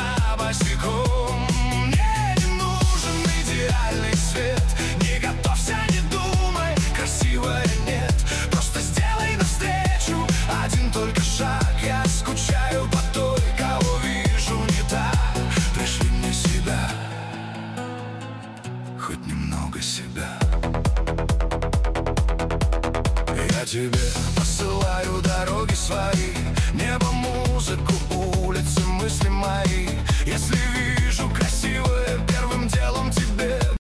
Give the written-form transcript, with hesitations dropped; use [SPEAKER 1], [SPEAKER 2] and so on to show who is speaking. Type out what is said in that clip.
[SPEAKER 1] босиком. Мне не нужен идеальный свет. Не готовься, не думай, красивая нет. Просто сделай навстречу один только шаг. Я скучаю по той, кого вижу не так. Пришли мне себя, хоть немного себя. Я тебе посылаю дороги свои, небо, музыку, улицы, мысли мои. Если